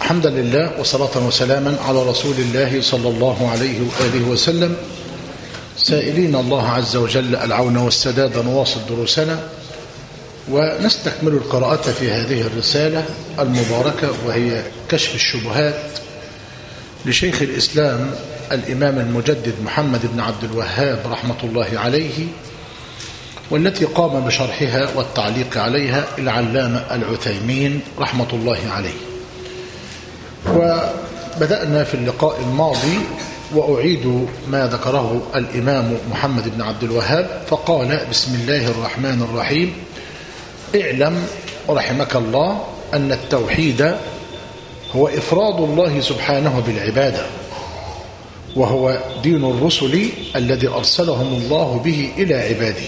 حمدا لله وصلاة وسلاما على رسول الله صلى الله عليه وآله وسلم، سائلين الله عز وجل العون والسداد نواصل دروسنا ونستكمل القراءة في هذه الرسالة المباركة، وهي كشف الشبهات لشيخ الإسلام الإمام المجدد محمد بن عبد الوهاب رحمة الله عليه، والتي قام بشرحها والتعليق عليها العلامة العثيمين رحمة الله عليه. وبدأنا في اللقاء الماضي وأعيد ما ذكره الإمام محمد بن عبد الوهاب، فقال: بسم الله الرحمن الرحيم. اعلم رحمك الله أن التوحيد هو إفراد الله سبحانه بالعبادة، وهو دين الرسل الذي أرسلهم الله به إلى عباده.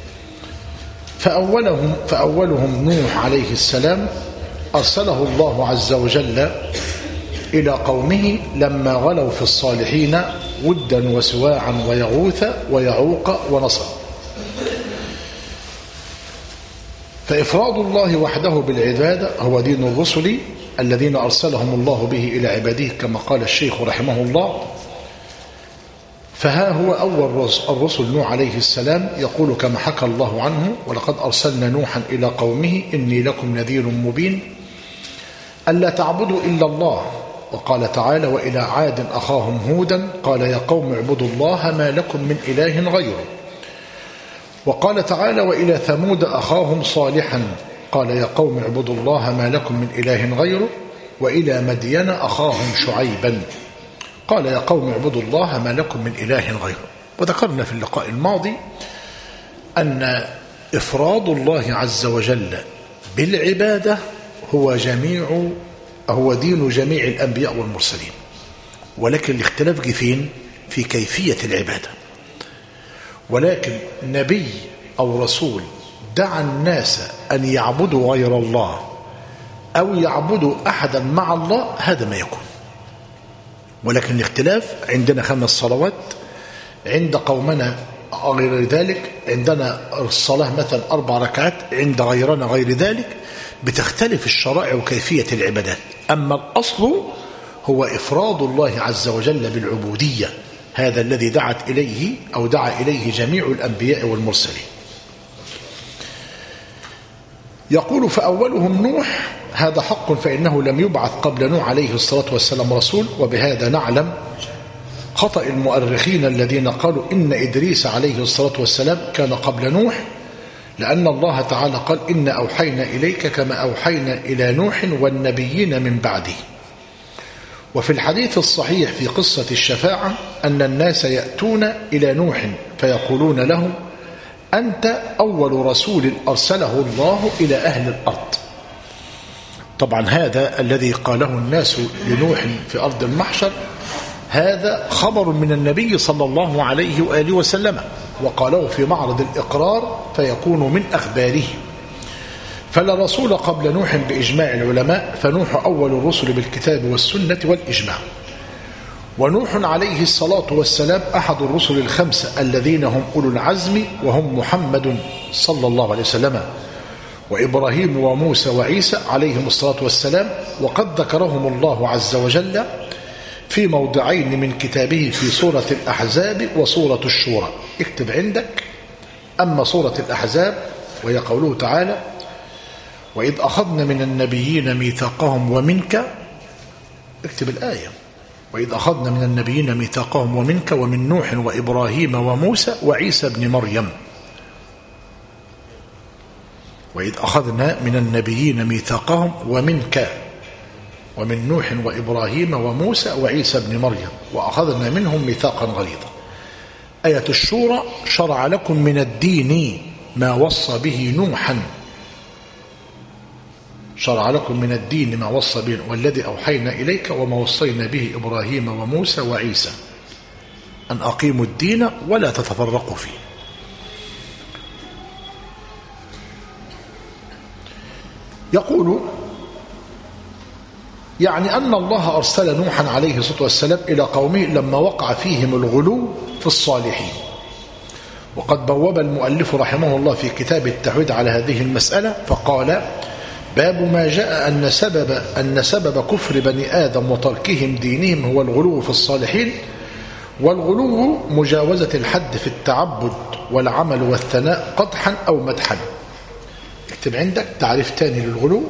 فأولهم نوح عليه السلام، أرسله الله عز وجل إلى قومه لما غلوا في الصالحين ودا وسواعا ويغوث ويعوق ونصر. فإفراد الله وحده بالعبادة هو دين الرسل الذين أرسلهم الله به إلى عباده، كما قال الشيخ رحمه الله. فها هو أول الرسل نوح عليه السلام يقول كما حكى الله عنه: ولقد أرسلنا نوحا إلى قومه إني لكم نذير مبين ألا تعبدوا إلا الله. وقال تعالى: وإلى عاد أخاهم هودا قال يا قوم اعبدوا الله ما لكم من إله غيره. وقال تعالى: وإلى ثمود أخاهم صالحا قال يا قوم اعبدوا الله ما لكم من إله غيره. وإلى مدين أخاهم شعيبا قال يا قوم اعبدوا الله ما لكم من إله غيره. وذكرنا في اللقاء الماضي أن إفراد الله عز وجل بالعبادة هو دين جميع الأنبياء والمرسلين، ولكن الاختلاف جه فين؟ في كيفية العبادة. ولكن نبي أو رسول دعا الناس أن يعبدوا غير الله أو يعبدوا أحدا مع الله، هذا ما يكون. ولكن الاختلاف عندنا 5 صلوات، عند قومنا غير ذلك، عندنا الصلاة مثلا 4 ركعات، عند غيرنا غير ذلك، بتختلف الشرائع وكيفية العبادات. أما الأصل هو إفراد الله عز وجل بالعبودية، هذا الذي دعا إليه جميع الأنبياء والمرسلين. يقول: فأولهم نوح، هذا حق، فإنه لم يبعث قبل نوح عليه الصلاة والسلام رسول. وبهذا نعلم خطأ المؤرخين الذين قالوا إن إدريس عليه الصلاة والسلام كان قبل نوح، لأن الله تعالى قال: إن أوحينا إليك كما أوحينا إلى نوح والنبيين من بعده. وفي الحديث الصحيح في قصة الشفاعة أن الناس يأتون إلى نوح فيقولون له: أنت أول رسول أرسله الله إلى أهل الأرض. طبعا هذا الذي قاله الناس لنوح في أرض المحشر هذا خبر من النبي صلى الله عليه وآله وسلم، وقاله في معرض الإقرار فيكون من أخباره. فلا رسول قبل نوح بإجماع العلماء، فنوح أول الرسل بالكتاب والسنة والإجماع. ونوح عليه الصلاة والسلام أحد الرسل ال5 الذين هم أولو العزم، وهم محمد صلى الله عليه وسلم وإبراهيم وموسى وعيسى عليهم الصلاة والسلام. وقد ذكرهم الله عز وجل في موضعين من كتابه، في سورة الأحزاب وسورة الشورى. اكتب عندك: أما سورة الأحزاب وهي قوله تعالى: وإذ أخذنا من النبيين ميثاقهم ومنك، اكتب الآية: وإذ أخذنا من النبيين ميثاقهم ومنك ومن نوح وإبراهيم وموسى وعيسى بن مريم. وإذ أخذنا من النبيين ميثاقهم ومنك ومن نوح وإبراهيم وموسى وعيسى بن مريم وأخذنا منهم ميثاقا غليظا. آية الشورى: شرع لكم من الدين ما وصى به نوحا، شرع لكم من الدين ما وصى به والذي أوحينا إليك وما وصينا به إبراهيم وموسى وعيسى أن أقيموا الدين ولا تتفرقوا فيه. يقول: يعني أن الله أرسل نوحا عليه الصلاة والسلام إلى قومه لما وقع فيهم الغلو في الصالحين. وقد بوب المؤلف رحمه الله في كتاب التوحيد على هذه المسألة فقال: باب ما جاء أن سبب كفر بني آدم وتركهم دينهم هو الغلو في الصالحين. والغلو مجاوزة الحد في التعبد والعمل والثناء قدحا أو مدحا. اكتب عندك تعريف تاني للغلو: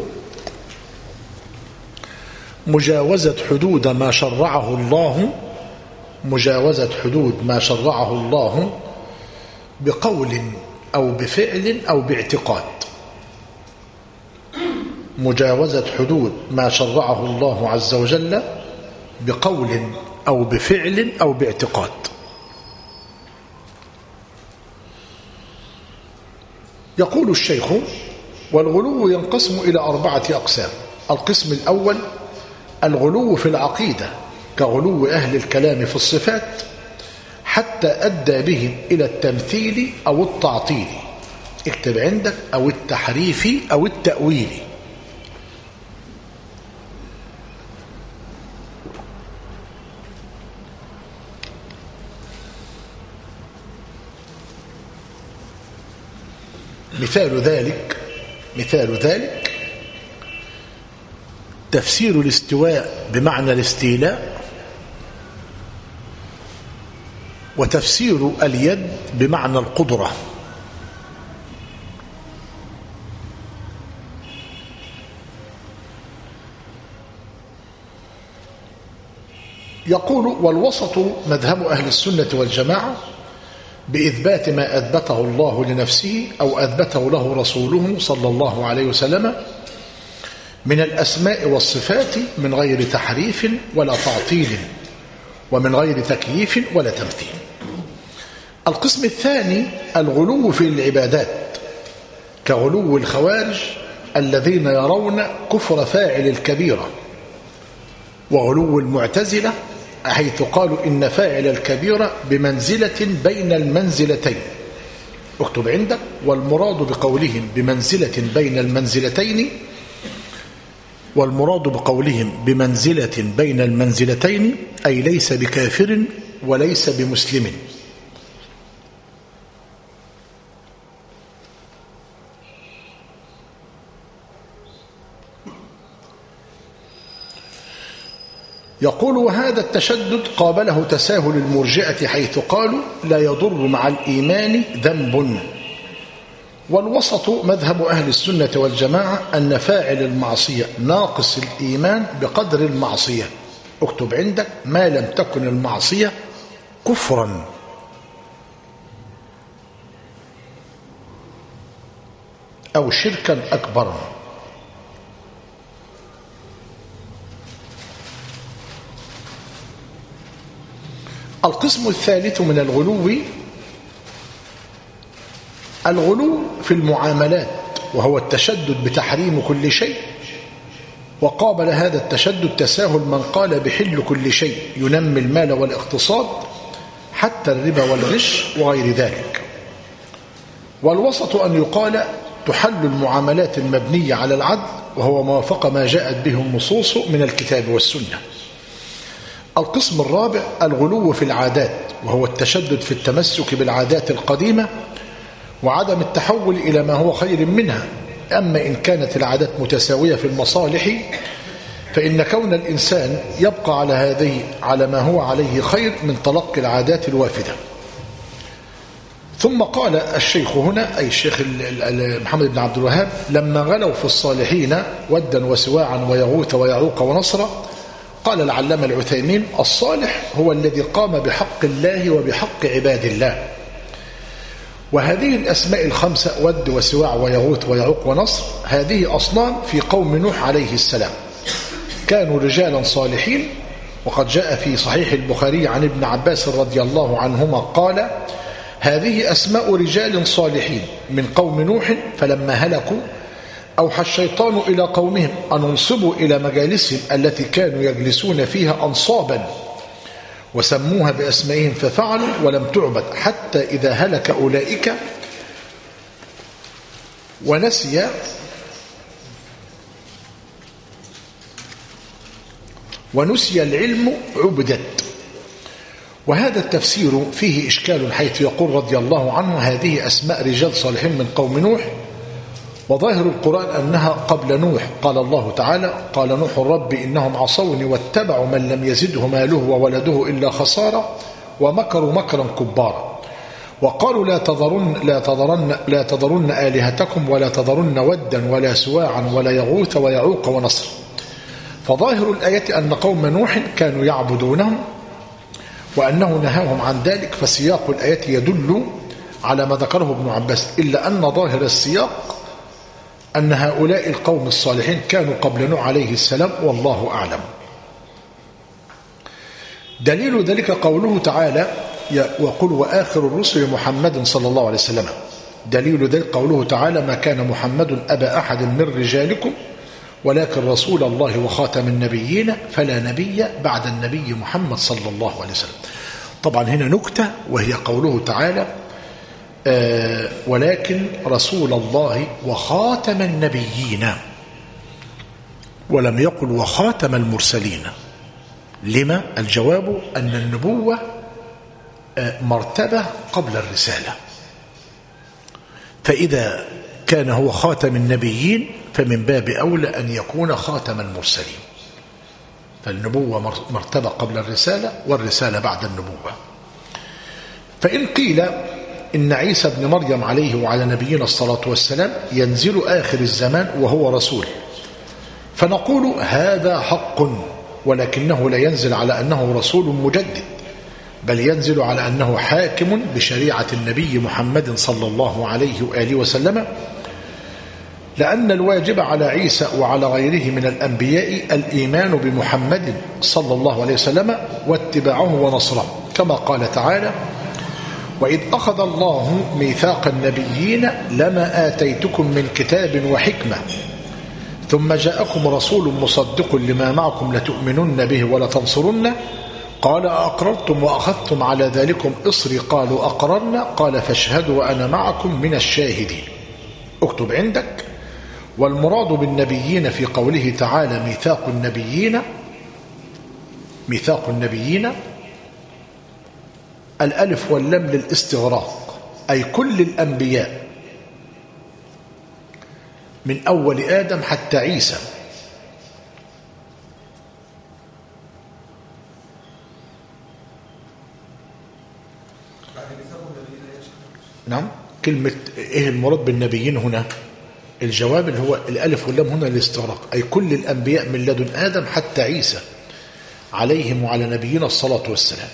مجاوزة حدود ما شرعه الله، مجاوزة حدود ما شرعه الله بقول أو بفعل أو باعتقاد. مجاوزة حدود ما شرعه الله عز وجل بقول أو بفعل أو باعتقاد. يقول الشيخ: والغلو ينقسم إلى 4 أقسام. القسم الأول الغلو في العقيدة كغلو أهل الكلام في الصفات حتى أدى بهم إلى التمثيل أو التعطيل. اكتب عندك: أو التحريف أو التأويل. مثال ذلك تفسير الاستواء بمعنى الاستيلاء، وتفسير اليد بمعنى القدرة. يقول: والوسط مذهب أهل السنة والجماعة بإثبات ما أثبته الله لنفسه أو أثبته له رسوله صلى الله عليه وسلم من الأسماء والصفات من غير تحريف ولا تعطيل ومن غير تكييف ولا تمثيل. القسم الثاني الغلو في العبادات كغلو الخوارج الذين يرون كفر فاعل الكبيرة، وغلو المعتزلة حيث قالوا إن فاعل الكبيرة بمنزلة بين المنزلتين. اكتب عندك: والمراد بقولهم بمنزلة بين المنزلتين، والمراد بقولهم بمنزلة بين المنزلتين أي ليس بكافر وليس بمسلم. يقول: وهذا التشدد قابله تساهل المرجئة حيث قالوا لا يضر مع الإيمان ذنب. والوسط مذهب أهل السنة والجماعة أن فاعل المعصية ناقص الإيمان بقدر المعصية. اكتب عندك: ما لم تكن المعصية كفرا. أو شركا أكبر. القسم الثالث من الغلو في المعاملات، وهو التشدد بتحريم كل شيء. وقابل هذا التشدد تساهل من قال بحل كل شيء ينمي المال والاقتصاد حتى الربا والغش وغير ذلك. والوسط أن يقال تحل المعاملات المبنية على العدل، وهو ما وافق ما جاءت به النصوص من الكتاب والسنة. القسم الرابع الغلو في العادات، وهو التشدد في التمسك بالعادات القديمة وعدم التحول إلى ما هو خير منها. أما إن كانت العادات متساوية في المصالح فإن كون الإنسان يبقى على ما هو عليه خير من تلقي العادات الوافدة. ثم قال الشيخ هنا، أي الشيخ محمد بن عبد الوهاب: لما غلوا في الصالحين ودا وسواعا ويغوث ويعوق ونصرا، قال العلامة العثيمين: الصالح هو الذي قام بحق الله وبحق عباد الله. وهذه الأسماء الخمسة ود وسواع ويغوث ويعوق ونصر هذه أصنام في قوم نوح عليه السلام، كانوا رجالا صالحين. وقد جاء في صحيح البخاري عن ابن عباس رضي الله عنهما قال: هذه أسماء رجال صالحين من قوم نوح فلما هلكوا أوحى الشيطان إلى قومهم أن انصبوا إلى مجالسهم التي كانوا يجلسون فيها أنصابا، وسموها بأسمائهم ففعلوا ولم تعبد حتى إذا هلك أولئك ونسي العلم عبدت. وهذا التفسير فيه إشكال حيث يقول رضي الله عنه: هذه أسماء رجال صالحين من قوم نوح، وظاهر القرآن أنها قبل نوح. قال الله تعالى: قال نوح رب إنهم عصوني واتبعوا من لم يزده ماله وولده إلا خسارة ومكروا مكرا كبارا وقالوا لا تذرن آلهتكم ولا تذرن ودا ولا سواعا ولا يغوث ويعوق ونصر. فظاهر الآية أن قوم نوح كانوا يعبدونهم وأنه نهاهم عن ذلك، فسياق الآية يدل على ما ذكره ابن عباس، إلا أن ظاهر السياق أن هؤلاء القوم الصالحين كانوا قبل نوح عليه السلام، والله أعلم. دليل ذلك قوله تعالى: وقل وآخر الرسل محمد صلى الله عليه وسلم. دليل ذلك قوله تعالى: ما كان محمد أبا أحد من رجالكم ولكن رسول الله وخاتم النبيين فلا نبي بعد النبي محمد صلى الله عليه وسلم. طبعا هنا نكتة، وهي قوله تعالى: ولكن رسول الله وخاتم النبيين، ولم يقل وخاتم المرسلين. لما؟ الجواب أن النبوة مرتبة قبل الرسالة، فإذا كان هو خاتم النبيين فمن باب أولى أن يكون خاتم المرسلين. فالنبوة مرتبة قبل الرسالة، والرسالة بعد النبوة. فإن قيل إن عيسى ابن مريم عليه وعلى نبينا الصلاة والسلام ينزل آخر الزمان وهو رسول، فنقول هذا حق، ولكنه لا ينزل على أنه رسول مجدد، بل ينزل على أنه حاكم بشريعة النبي محمد صلى الله عليه وآله وسلم، لأن الواجب على عيسى وعلى غيره من الأنبياء الإيمان بمحمد صلى الله عليه وسلم واتباعه ونصره، كما قال تعالى: وإذ أخذ الله ميثاق النبيين لما آتيتكم من كتاب وحكمة ثم جاءكم رسول مصدق لما معكم لتؤمنن به ولتنصرنه قال أقررتم وأخذتم على ذلكم إصري قالوا أقررنا قال فاشهدوا وأنا معكم من الشاهدين. اكتب عندك: والمراد بالنبيين في قوله تعالى ميثاق النبيين الألف واللام للاستغراق، أي كل الأنبياء من أول آدم حتى عيسى. نعم. كلمة إيه المراد بالنبيين هنا؟ الجواب اللي هو الألف واللام هنا للاستغراق، أي كل الأنبياء من لدن آدم حتى عيسى عليهم وعلى نبينا الصلاة والسلام.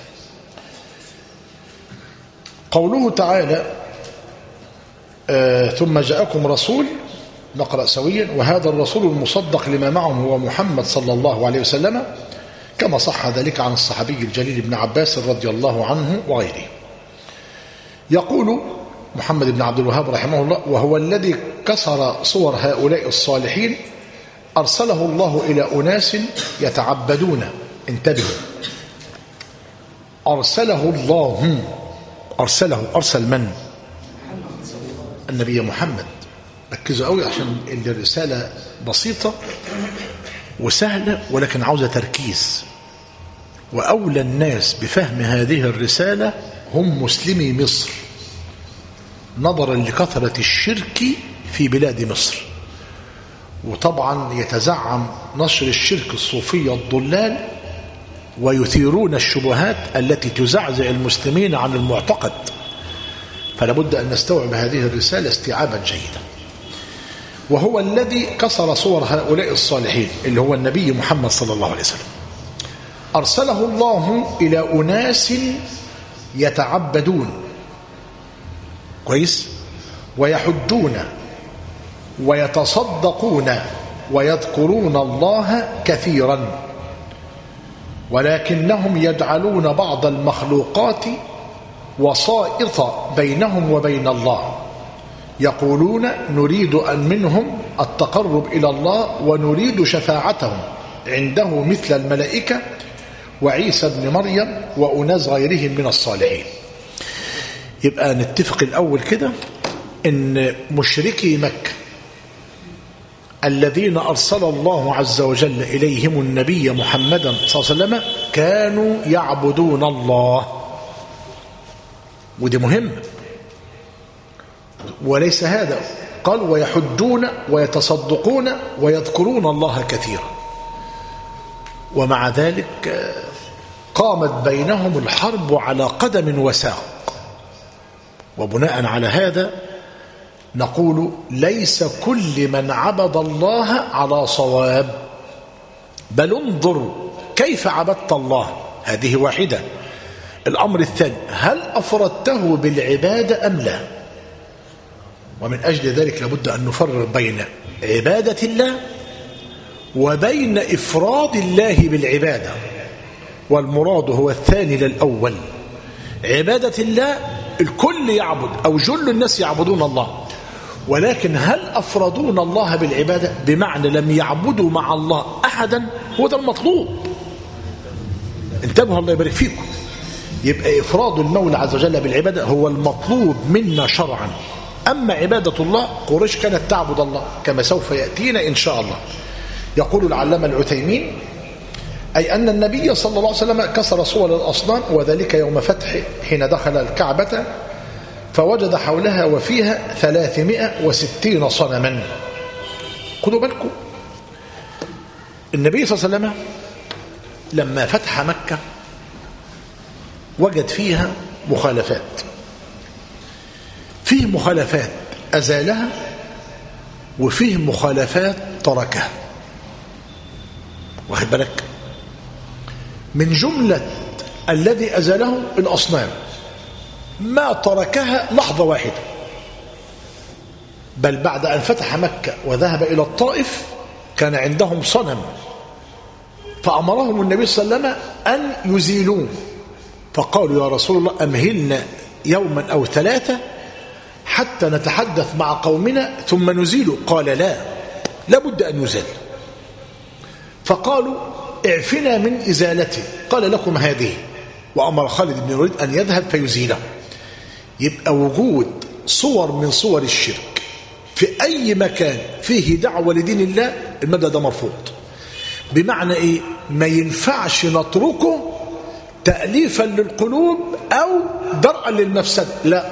قوله تعالى: ثم جاءكم رسول، نقرأ سويا: وهذا الرسول المصدق لما معهم هو محمد صلى الله عليه وسلم، كما صح ذلك عن الصحابي الجليل ابن عباس رضي الله عنه وغيره. يقول محمد بن عبد الوهاب رحمه الله: وهو الذي كسر صور هؤلاء الصالحين أرسله الله إلى أناس يتعبدون. انتبهوا، أرسل من؟ النبي محمد. ركزوا قوي عشان الرسالة بسيطة وسهلة ولكن عاوزة تركيز. وأولى الناس بفهم هذه الرسالة هم مسلمي مصر، نظرا لكثرة الشرك في بلاد مصر. وطبعا يتزعم نشر الشرك الصوفية الضلال ويثيرون الشبهات التي تزعزع المسلمين عن المعتقد، فلا بد أن نستوعب هذه الرسالة استيعابا جيدا. وهو الذي كسر صور هؤلاء الصالحين اللي هو النبي محمد صلى الله عليه وسلم، أرسله الله إلى أناس يتعبدون كويس ويحجون ويتصدقون ويذكرون الله كثيرا، ولكنهم يجعلون بعض المخلوقات وسائط بينهم وبين الله، يقولون نريد أن منهم التقرب إلى الله ونريد شفاعتهم عنده مثل الملائكة وعيسى بن مريم وأناس غيرهم من الصالحين. يبقى نتفق الأول كده إن مشركي مكة الذين أرسل الله عز وجل إليهم النبي محمدا صلى الله عليه وسلم كانوا يعبدون الله، ودي مهم. وليس هذا قال ويحجون ويتصدقون ويذكرون الله كثيرا. ومع ذلك قامت بينهم الحرب على قدم وساق. وبناء على هذا نقول ليس كل من عبد الله على صواب، بل انظر كيف عبدت الله. هذه واحدة. الأمر الثاني، هل أفردته بالعبادة أم لا؟ ومن أجل ذلك لابد أن نفرق بين عبادة الله وبين إفراد الله بالعبادة، والمراد هو الثاني للأول. عبادة الله الكل يعبد أو جل الناس يعبدون الله، ولكن هل أفردون الله بالعبادة بمعنى لم يعبدوا مع الله أحدا؟ هو ده المطلوب. انتبهوا الله يبارك فيكم. يبقى إفراد المولى عز وجل بالعبادة هو المطلوب منا شرعا. أما عبادة الله قريش كانت تعبد الله كما سوف يأتينا إن شاء الله. يقول العلامة العثيمين أي أن النبي صلى الله عليه وسلم كسر صور الأصنام، وذلك يوم فتح حين دخل الكعبة فوجد حولها وفيها 360 صنما. خذوا بالكم، النبي صلى الله عليه وسلم لما فتح مكة وجد فيها مخالفات. فيه مخالفات أزالها وفيه مخالفات تركها. واخد بالك؟ من جملة الذي أزاله الأصنام ما تركها لحظة واحدة، بل بعد أن فتح مكة وذهب إلى الطائف كان عندهم صنم فأمرهم النبي صلى الله عليه وسلم أن يزيلوه، فقالوا يا رسول الله أمهلنا يوما أو 3 حتى نتحدث مع قومنا ثم نزيله. قال لا، لابد أن يزال. فقالوا اعفنا من إزالته. قال لكم هذه، وأمر خالد بن الوليد أن يذهب فيزيله. يبقى وجود صور من صور الشرك في أي مكان فيه دعوة لدين الله المبدأ ده مرفوض. بمعنى إيه؟ ما ينفعش نتركه تأليفا للقلوب أو درءا للمفسدة.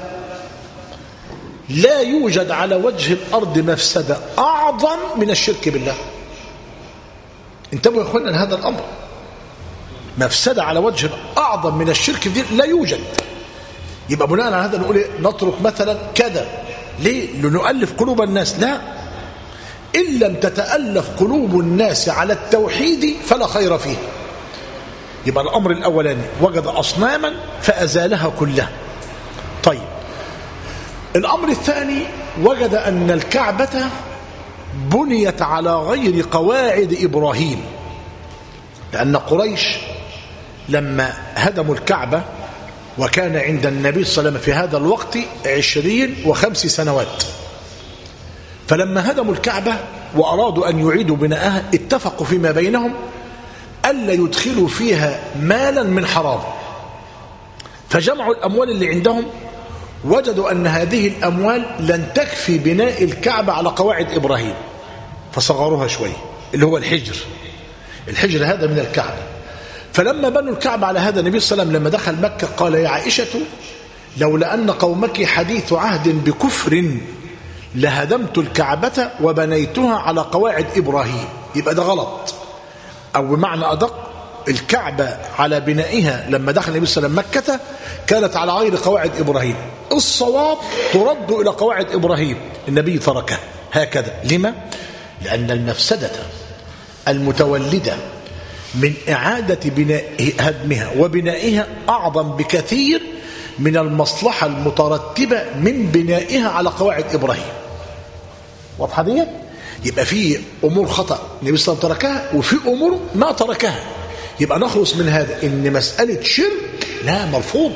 لا يوجد على وجه الأرض مفسدة أعظم من الشرك بالله. انتبهوا يا اخوانا لهذا الأمر. مفسدة على وجه أعظم من الشرك بالله لا يوجد. يبقى بناء على هذا نقول نترك مثلا كذا. ليه؟ لنؤلف قلوب الناس؟ لا، إن لم تتألف قلوب الناس على التوحيد فلا خير فيه. يبقى الأمر الأولاني وجد أصناما فأزالها كلها. طيب، الأمر الثاني وجد أن الكعبة بنيت على غير قواعد إبراهيم، لأن قريش لما هدموا الكعبة وكان عند النبي صلى الله عليه وسلم في هذا الوقت 25 سنوات، فلما هدموا الكعبة وأرادوا أن يعيدوا بناءها اتفقوا فيما بينهم ألا يدخلوا فيها مالا من حرام، فجمعوا الأموال اللي عندهم، وجدوا أن هذه الأموال لن تكفي بناء الكعبة على قواعد إبراهيم، فصغروها شوية اللي هو الحجر هذا من الكعبة. فلما بنوا الكعبة على هذا النبي صلى الله عليه وسلم لما دخل مكة قال يا عائشة لولا أن قومك حديث عهد بكفر لهدمت الكعبة وبنيتها على قواعد إبراهيم. يبقى ده غلط، أو بمعنى أدق الكعبة على بنائها لما دخل النبي صلى الله عليه وسلم مكة كانت على غير قواعد إبراهيم. الصواب ترد إلى قواعد إبراهيم، النبي تركها هكذا. لما؟ لأن المفسدة المتولدة من إعادة هدمها وبنائها أعظم بكثير من المصلحة المترتبة من بنائها على قواعد إبراهيم. واضحة دي؟ يبقى في أمور خطأ النبي صلى الله عليه وسلم تركها، وفي أمور ما تركها. يبقى نخلص من هذا إن مسألة شرك لا، مرفوض.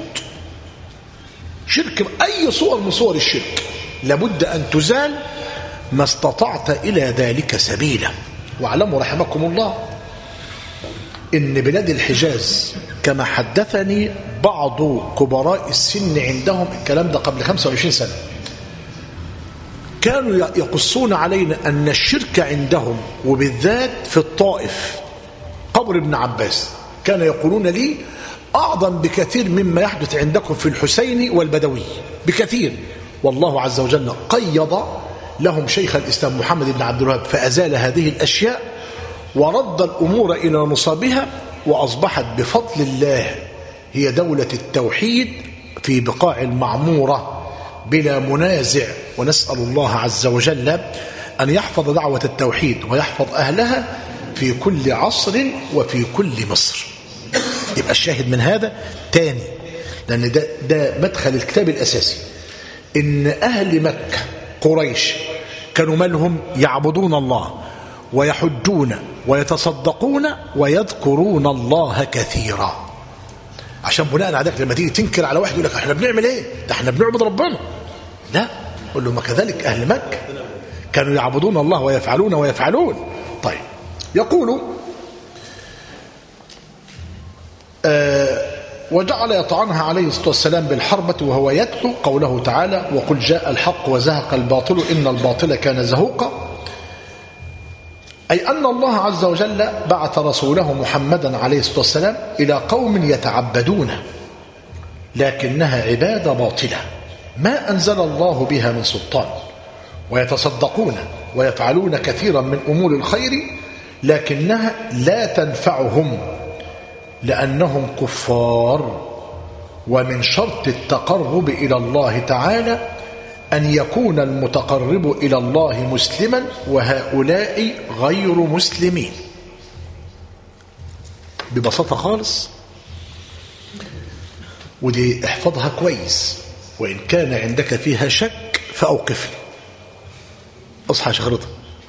شرك أي صور من صور الشرك لابد أن تزال ما استطعت إلى ذلك سبيلا. واعلموا رحمكم الله إن بلاد الحجاز كما حدثني بعض كبراء السن عندهم الكلام ده قبل 25 سنة كانوا يقصون علينا أن الشرك عندهم وبالذات في الطائف قبر ابن عباس كان يقولون لي أعظم بكثير مما يحدث عندكم في الحسين والبدوي بكثير. والله عز وجل قيض لهم شيخ الإسلام محمد بن عبد الوهاب فأزال هذه الأشياء ورد الأمور إلى نصابها، وأصبحت بفضل الله هي دولة التوحيد في بقاع المعمورة بلا منازع. ونسأل الله عز وجل أن يحفظ دعوة التوحيد ويحفظ أهلها في كل عصر وفي كل مصر. يبقى الشاهد من هذا تاني، لأن ده مدخل الكتاب الأساسي، إن أهل مكة قريش كانوا مالهم يعبدون الله ويحجون ويتصدقون ويذكرون الله كثيرا. عشان بناء على ذلك لما تيجي تنكر على واحد يقول لك احنا بنعمل ايه؟ ده احنا بنعبد ربنا. لا، قل له ما كذلك أهل مكة كانوا يعبدون الله ويفعلون. طيب، يقول وجعل يطعنها عليه الصلاة والسلام بالحربة وهو يتلو قوله تعالى وقل جاء الحق وزهق الباطل إن الباطل كان زهوقا، أي أن الله عز وجل بعث رسوله محمدا عليه الصلاة والسلام إلى قوم يتعبدون لكنها عبادة باطلة ما أنزل الله بها من سلطان، ويتصدقون ويفعلون كثيرا من أمور الخير لكنها لا تنفعهم لأنهم كفار. ومن شرط التقرب إلى الله تعالى أن يكون المتقرب إلى الله مسلما وهؤلاء غير مسلمين. ببساطة خالص، ودي احفظها كويس، وإن كان عندك فيها شك فأوقفني. أصحى شغلتها.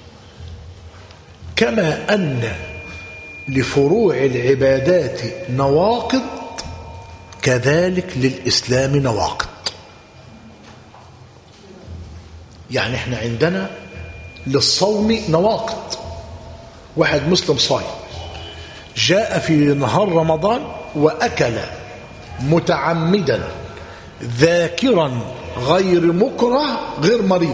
كما أن لفروع العبادات نواقض كذلك للإسلام نواقض. يعني احنا عندنا للصوم نواقض. واحد مسلم صايم جاء في نهار رمضان وأكل متعمدا ذاكرا غير مكره غير مريض،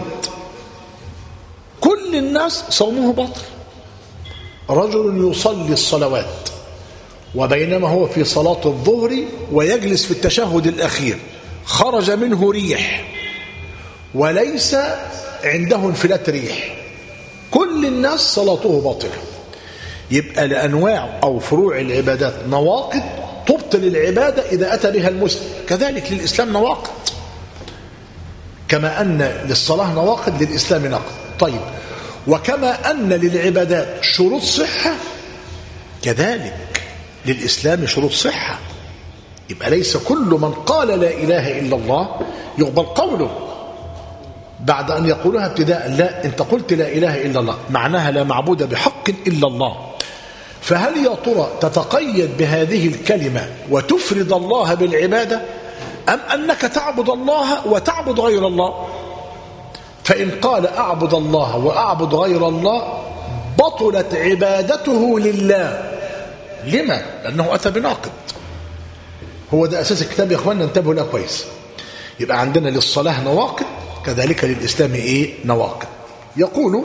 كل الناس صومه باطل. رجل يصلي الصلوات وبينما هو في صلاة الظهر ويجلس في التشهد الأخير خرج منه ريح وليس عنده انفلات ريح، كل الناس صلاته باطلة. يبقى لأنواع أو فروع العبادات نواقض تبطل العبادة إذا أتى بها المسلم، كذلك للإسلام نواقض. كما أن للصلاة نواقض للإسلام ناقض. طيب، وكما أن للعبادات شروط صحة كذلك للإسلام شروط صحة. يبقى ليس كل من قال لا إله إلا الله يقبل قوله بعد أن يقولها ابتداء. لا، أنت قلت لا إله إلا الله معناها لا معبود بحق إلا الله، فهل يا ترى تتقيد بهذه الكلمة وتفرد الله بالعبادة أم أنك تعبد الله وتعبد غير الله؟ فإن قال أعبد الله وأعبد غير الله بطلت عبادته لله. لما؟ لأنه أتى بناقض. هو ده أساس الكتاب يا أخواننا، انتبهوا له كويس. يبقى عندنا للصلاة نواقض كذلك للإسلام نواقض. يقول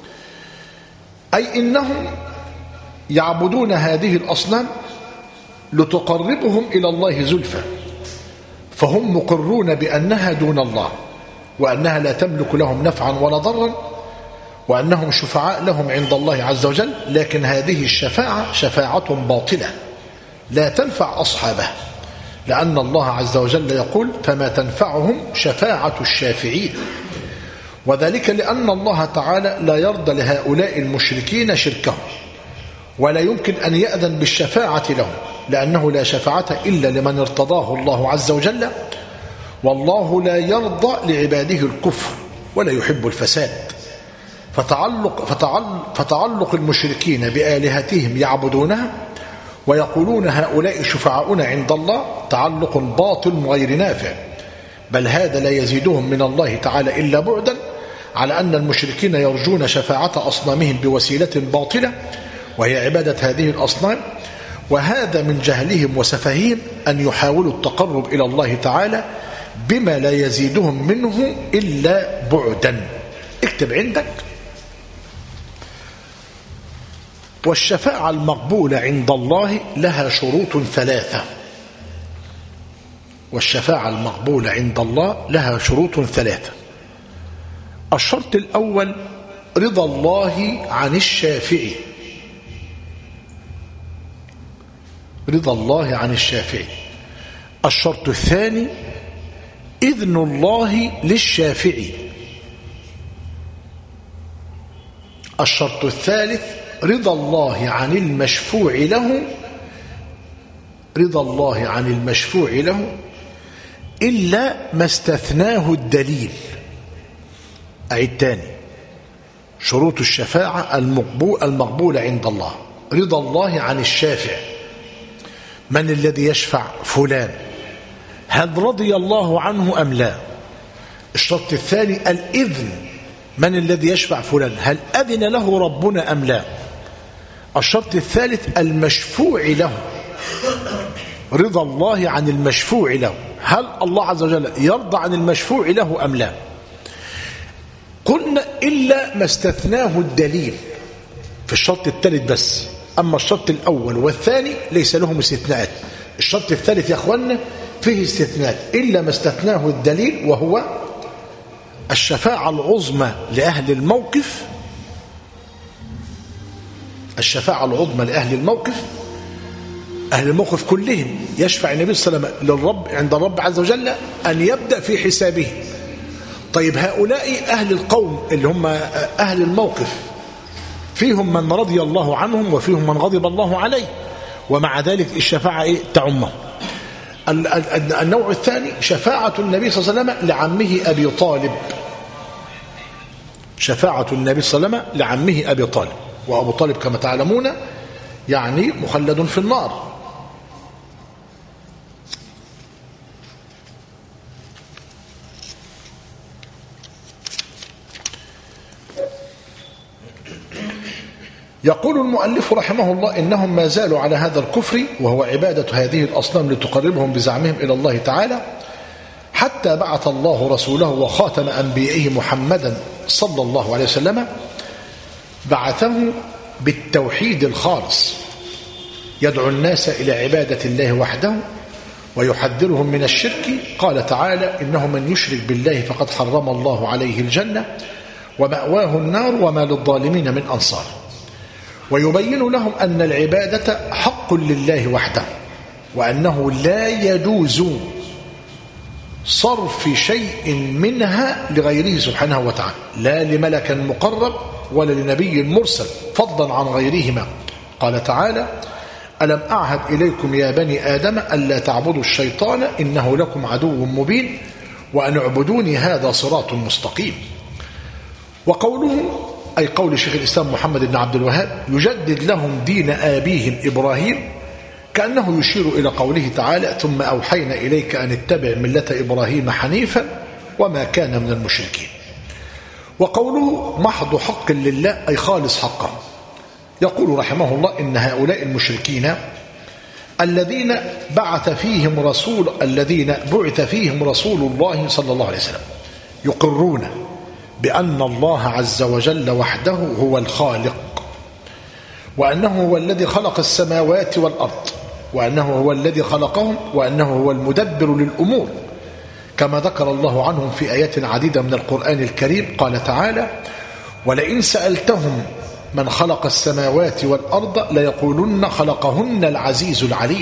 أي إنهم يعبدون هذه الأصنام لتقربهم إلى الله زلفى، فهم مقرون بأنها دون الله وأنها لا تملك لهم نفعا ولا ضرا وأنهم شفعاء لهم عند الله عز وجل، لكن هذه الشفاعة شفاعة باطلة لا تنفع أصحابها، لأن الله عز وجل يقول فما تنفعهم شفاعة الشافعين، وذلك لأن الله تعالى لا يرضى لهؤلاء المشركين شركهم ولا يمكن أن يأذن بالشفاعة لهم، لأنه لا شفاعة إلا لمن ارتضاه الله عز وجل، والله لا يرضى لعباده الكفر ولا يحب الفساد. فتعلق المشركين بآلهتهم يعبدونها ويقولون هؤلاء شفعاؤنا عند الله تعلق باطل غير نافع، بل هذا لا يزيدهم من الله تعالى إلا بعدا على أن المشركين يرجون شفاعة أصنامهم بوسيلة باطلة وهي عبادة هذه الأصنام، وهذا من جهلهم وسفههم أن يحاولوا التقرب إلى الله تعالى بما لا يزيدهم منه إلا بعدا. اكتب عندك: والشفاعة المقبولة عند الله لها شروط ثلاثة. والشفاعة المقبولة عند الله لها شروط ثلاثة. الشرط الأول رضا الله عن الشافعي، رضا الله عن الشافعي. الشرط الثاني إذن الله للشافعي. الشرط الثالث رضا الله عن المشفوع له، رضا الله عن المشفوع له إلا ما استثناه الدليل. أعيد تاني، شروط الشفاعة المقبولة عند الله: رضا الله عن الشافع، من الذي يشفع؟ فلان، هل رضي الله عنه أم لا؟ الشرط الثاني الإذن، من الذي يشفع؟ فلان، هل أذن له ربنا أم لا؟ الشرط الثالث المشفوع له، رضا الله عن المشفوع له، هل الله عز وجل يرضى عن المشفوع له أم لا؟ قلنا إلا ما استثناه الدليل في الشرط الثالث بس، أما الشرط الأول والثاني ليس لهم استثناءات. الشرط الثالث يا أخوانا فيه استثناءات إلا ما استثناه الدليل، وهو الشفاعة العظمى لأهل الموقف، الشفاعة العظمى لأهل الموقف، أهل الموقف كلهم يشفع النبي صلى الله عليه وسلم للرب عند الرب عز وجل أن يبدأ في حسابه. طيب هؤلاء أهل القوم اللي هم أهل الموقف فيهم من رضي الله عنهم وفيهم من غضب الله عليه، ومع ذلك الشفاعة تعمهم. النوع الثاني شفاعة النبي صلى الله عليه وسلم لعمه أبي طالب، شفاعة النبي صلى الله عليه وسلم لعمه أبي طالب، وأبو طالب كما تعلمون يعني مخلد في النار. يقول المؤلف رحمه الله إنهم ما زالوا على هذا الكفر، وهو عبادة هذه الأصنام لتقربهم بزعمهم إلى الله تعالى، حتى بعث الله رسوله وخاتم أنبيائه محمدا صلى الله عليه وسلم، بعثه بالتوحيد الخالص يدعو الناس إلى عبادة الله وحده ويحذرهم من الشرك. قال تعالى: إنه من يشرك بالله فقد حرم الله عليه الجنة ومأواه النار وما للظالمين من أنصار. ويبين لهم أن العبادة حق لله وحده، وأنه لا يجوز صرف شيء منها لغيره سبحانه وتعالى، لا لملك مقرب ولا لنبي مرسل، فضلا عن غيرهما. قال تعالى: ألم أعهد إليكم يا بني آدم ألا تعبدوا الشيطان إنه لكم عدو مبين وأن اعبدوني هذا صراط مستقيم. وقوله أي قول شيخ الإسلام محمد بن عبد الوهاب: يجدد لهم دين آبيهم إبراهيم، كأنه يشير إلى قوله تعالى: ثم أوحينا إليك أن اتبع ملة إبراهيم حنيفا وما كان من المشركين. وقوله محض حق لله أي خالص حقه. يقول رحمه الله إن هؤلاء المشركين الذين بعث فيهم رسول الله صلى الله عليه وسلم يقرون بأن الله عز وجل وحده هو الخالق، وأنه هو الذي خلق السماوات والأرض، وأنه هو الذي خلقهم، وأنه هو المدبر للأمور، كما ذكر الله عنهم في آيات عديدة من القرآن الكريم. قال تعالى: ولئن سألتهم من خلق السماوات والأرض ليقولن خلقهن العزيز العليم.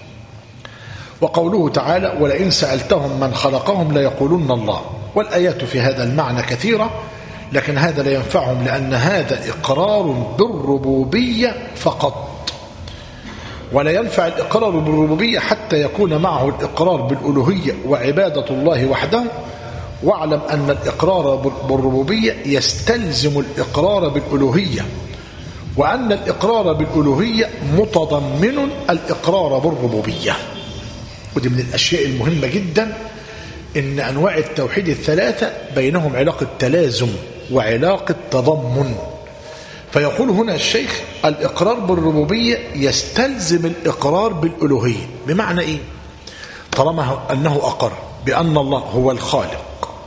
وقوله تعالى: ولئن سألتهم من خلقهم ليقولن الله. والآيات في هذا المعنى كثيرة، لكن هذا لا ينفعهم، لأن هذا إقرار بالربوبية فقط، ولا ينفع الإقرار بالربوبية حتى يكون معه الإقرار بالألوهية وعبادة الله وحده. واعلم أن الإقرار بالربوبية يستلزم الإقرار بالألوهية، وأن الإقرار بالألوهية متضمن الإقرار بالربوبية. ودي من الأشياء المهمة جدا، إن أنواع التوحيد الثلاثة بينهم علاقة تلازم وعلاقة تضمن. فيقول هنا الشيخ: الإقرار بالربوبية يستلزم الإقرار بالألوهية. بمعنى إيه؟ طالما أنه أقر بأن الله هو الخالق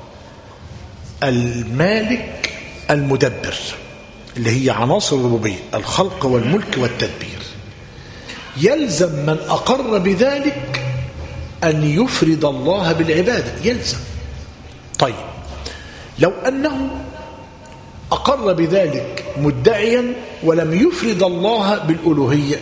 المالك المدبر، اللي هي عناصر الربوبية: الخلق والملك والتدبير، يلزم من أقر أن يفرد الله بالعبادة، يلزم. طيب لو أنه أقر بذلك مدعيا ولم يفرد الله بالألوهية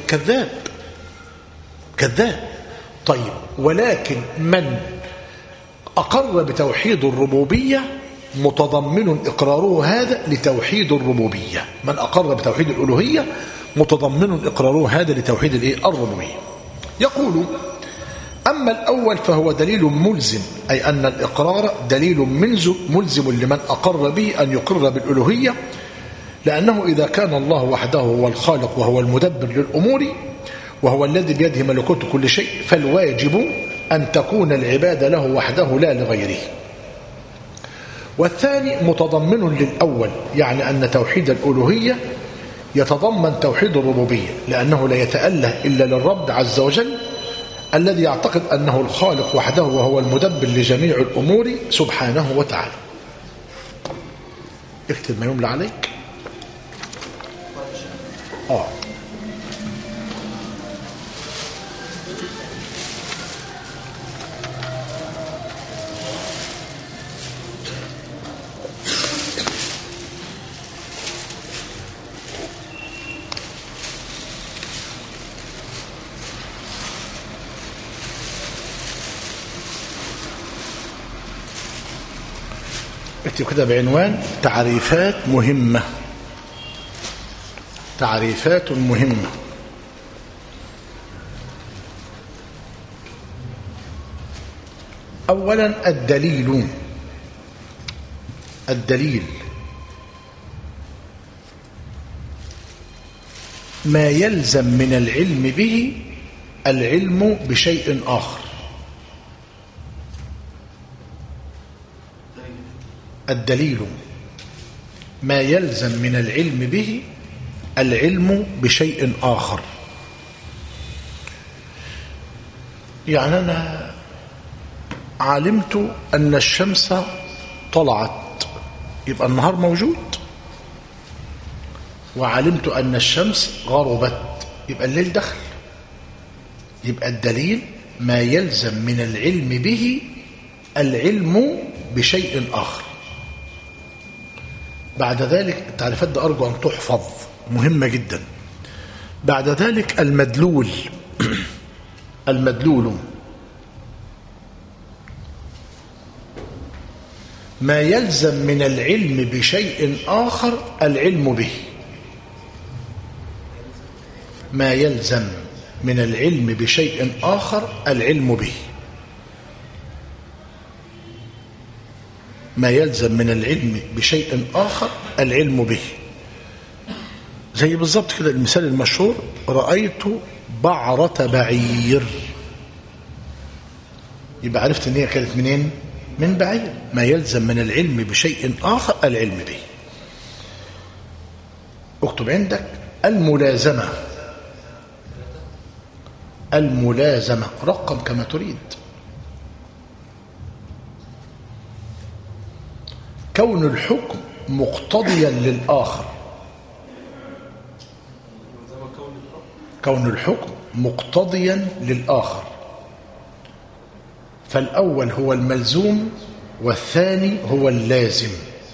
كذاب. طيب، ولكن من أقر بتوحيد الربوبية متضمن إقراره هذا لتوحيد الربوبية. من أقر بتوحيد الألوهية متضمن إقراره هذا لتوحيد الربوبية. يقول: أما الأول فهو دليل ملزم، أي أن الإقرار دليل ملزم لمن أقر به أن يقر بالألوهية، لأنه إذا كان الله وحده هو الخالق وهو المدبر للأمور وهو الذي بيده ملكوت كل شيء، فالواجب أن تكون العبادة له وحده لا لغيره. والثاني متضمن للأول، يعني أن توحيد الألوهية يتضمن توحيد الربوبية، لأنه لا يتأله إلا للرب عز وجل الذي يعتقد أنه الخالق وحده وهو المدبر لجميع الأمور سبحانه وتعالى. اكتب ما يملى عليك. اكتب كده بعنوان تعريفات مهمة. تعريفات مهمة. أولا الدليل ما يلزم من العلم به العلم بشيء آخر. الدليل ما يلزم من العلم به العلم بشيء آخر. يعني أنا علمت أن الشمس طلعت، يبقى النهار موجود. وعلمت أن الشمس غربت، يبقى الليل دخل. يبقى الدليل ما يلزم من العلم به العلم بشيء آخر. بعد ذلك التعريفات دي أرجو أن تحفظ، مهمة جدا. بعد ذلك المدلول المدلول ما يلزم من العلم بشيء آخر العلم به. ما يلزم من العلم بشيء آخر العلم به. ما يلزم من العلم بشيء آخر العلم به. زي بالضبط كده المثال المشهور: رأيت بعرة بعير. يبقى عرفت ان هي كانت منين؟ من بعير. ما يلزم من العلم بشيء آخر العلم به. اكتب عندك الملازمة رقم كما تريد. كون الحكم مقتضيا للآخر. كون الحكم مقتضيا للآخر، فالأول هو الملزوم والثاني هو اللازم.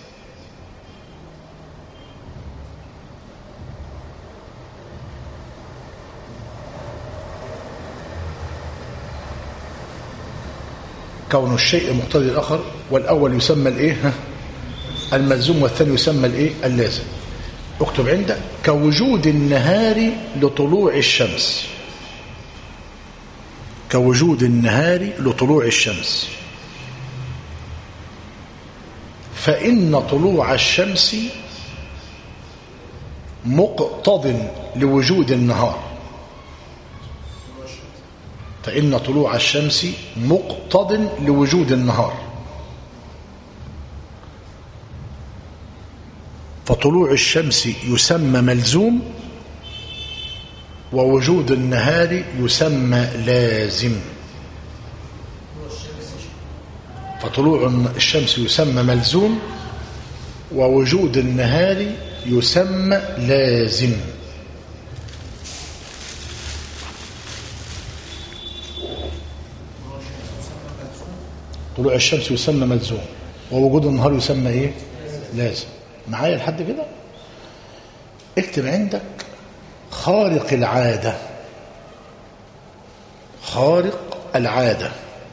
كون الشيء مقتضي للآخر، والأول يسمى الايه؟ الملزوم، والثاني يسمى الايه؟ اللازم. اكتب عندك: كوجود النهار لطلوع الشمس. كوجود النهار لطلوع الشمس، فإن طلوع الشمس مقتض لوجود النهار. فإن طلوع الشمس مقتض لوجود النهار، فطلوع الشمس يسمى ملزوم ووجود النهار يسمى لازم. فطلوع الشمس يسمى ملزوم ووجود النهار يسمى لازم. طلوع الشمس يسمى ملزوم ووجود النهار يسمى ايه؟ لازم. معايا لحد كده؟ اكتب عندك خارق العادة. خارق العادة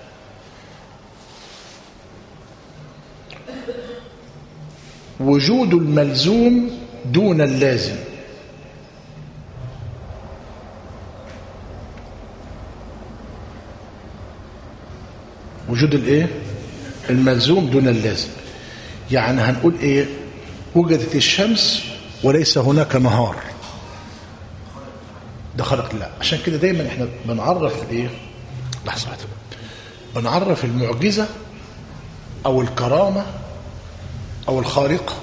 وجود الملزوم دون اللازم. وجود الايه؟ الملزوم دون اللازم. يعني هنقول ايه؟ وجدت الشمس وليس هناك نهار، ده خلق الله. عشان كده دايما احنا بنعرف الايه؟ لحظه واحده، بنعرف المعجزه او الكرامه او الخارقه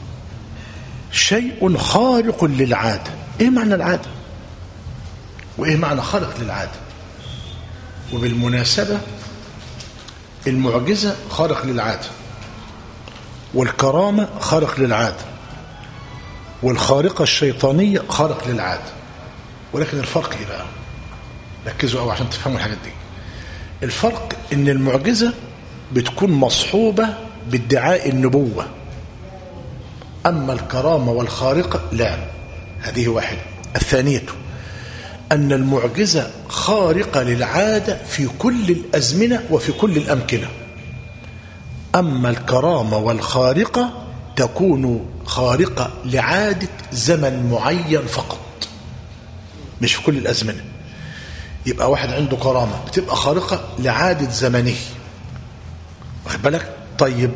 شيء خارق للعاده. ايه معنى العاده وايه معنى خارق للعاده؟ وبالمناسبه المعجزه خارق للعاده، والكرامه خارق للعاده، والخارقه الشيطانيه خارق للعاده. ولكن الفرق ايه بقى؟ ركزوا قوي عشان تفهموا الحاجات دي. الفرق ان المعجزه بتكون مصحوبه بادعاء النبوه، اما الكرامه والخارقه لا. هذه واحده. الثانيه ان المعجزه خارقه للعاده في كل الازمنه وفي كل الامكنه، اما الكرامه والخارقه تكون خارقه لعاده زمن معين فقط، مش في كل الازمنه. يبقى واحد عنده كرامه بتبقى خارقه لعاده زمنه، واخد بالك؟ طيب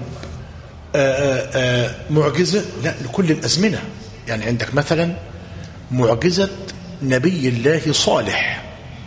معجزه لا لكل الازمنه. يعني عندك مثلا معجزه نبي الله صالح،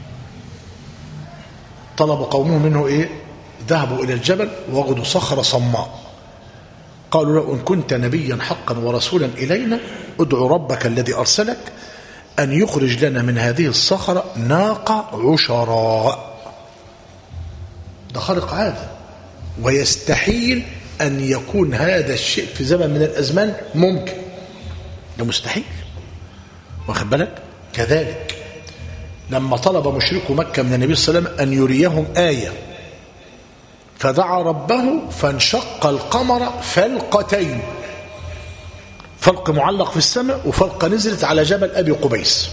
طلب قومه منه ايه؟ ذهبوا الى الجبل ووجدوا صخره صماء، قالوا له ان كنت نبيا حقا ورسولا الينا ادع ربك الذي ارسلك ان يخرج لنا من هذه الصخره ناقه عشراء. ده خارق عاده، ويستحيل ان يكون هذا الشيء في زمن من الازمان ممكن، ده مستحيل، واخد بالك؟ كذلك لما طلب مشركو مكه من النبي صلى الله عليه وسلم ان يريهم ايه، فدعا ربه فانشق القمر فلقتين، فلق معلق في السماء وفلقه نزلت على جبل ابي قبيس.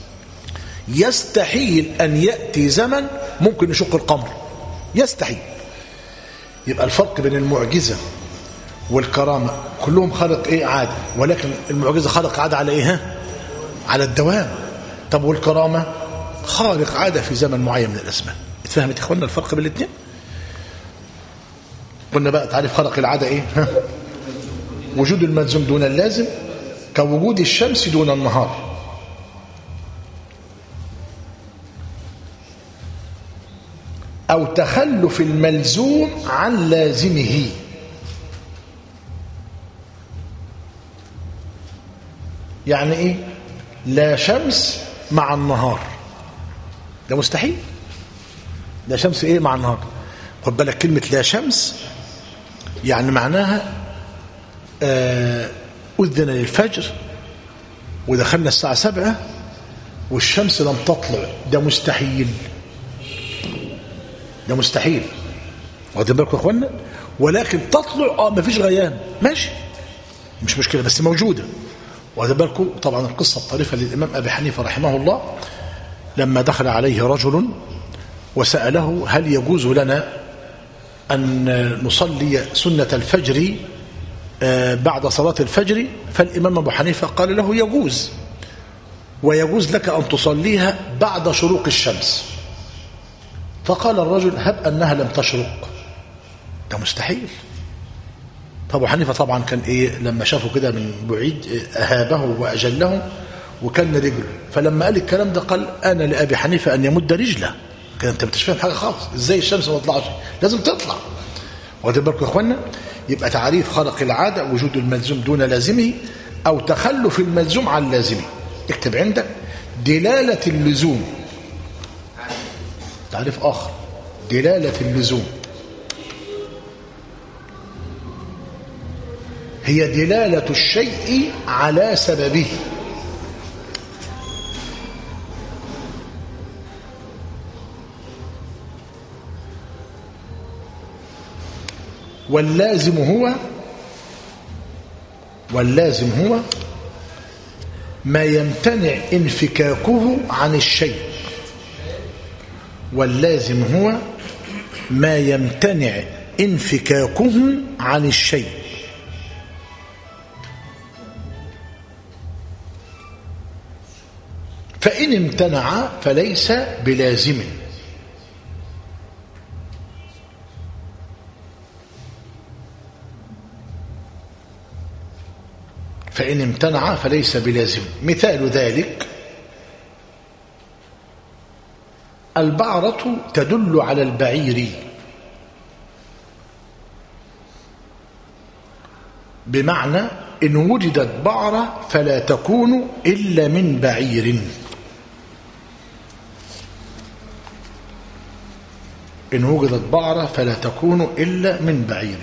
يستحيل ان ياتي زمن ممكن يشق القمر، يستحيل. يبقى الفرق بين المعجزه والكرامه كلهم خارق ايه؟ عاده، ولكن المعجزه خارق عاده على ايه؟ على الدوام. طب والكرامه خارق عاده في زمن معين من الازمان. اتفهمت يا اخوانا الفرق بين الاثنين؟ قلنا بقى تعريف خارق العاده ايه؟ وجود الملزوم دون اللازم، كوجود الشمس دون النهار. او تخلف الملزوم عن لازمه. يعني ايه؟ لا شمس مع النهار، ده مستحيل. لا شمس ايه مع النهار؟ خد بالك كلمة لا شمس يعني معناها أذن للفجر ودخلنا الساعة 7 والشمس لم تطلع، ده مستحيل، ده مستحيل. واخدين بالكم يا اخوانا؟ ولكن تطلع مفيش غيام، ماشي مش مشكلة، بس موجودة. واخدين بالكم؟ طبعا القصة الطريفة للإمام أبي حنيفة رحمه الله لما دخل عليه رجل وسأله هل يجوز لنا أن نصلي سنة الفجر بعد صلاة الفجر؟ فالإمام أبو حنيفة قال له يجوز، ويجوز لك أن تصليها بعد شروق الشمس. فقال الرجل هب أنها لم تشرق، ده مستحيل. فأبو حنيفة طبعا كان إيه لما شافه كده من بعيد أهابه وأجله وكان رجله، فلما قال الكلام ده قال أنا لأبي حنيفة أن يمد رجله. كده أنت مش فاهم حاجة خالص، إزاي الشمس ما تطلعش؟ لازم تطلع. واخدين بالكم يا إخوانا؟ يبقى تعريف خارق العادة وجود الملزوم دون لازمه، أو تخلف الملزوم عن لازمه. اكتب عندك دلالة اللزوم. تعريف آخر، دلالة اللزوم هي دلالة الشيء على سببه. واللازم هو ما يمتنع انفكاكه عن الشيء. واللازم هو ما يمتنع انفكاكه عن الشيء. فإن امتنع فليس بلازم. فإن امتنع فليس بلازم. مثال ذلك: البعرة تدل على البعير، بمعنى إن وجدت بعرة فلا تكون إلا من بعير. إن وجدت بعرة فلا تكون إلا من بعير.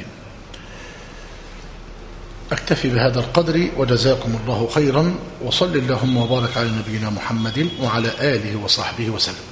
أكتفي بهذا القدر، وجزاكم الله خيرا، وصل اللهم وبارك على نبينا محمد وعلى آله وصحبه وسلم.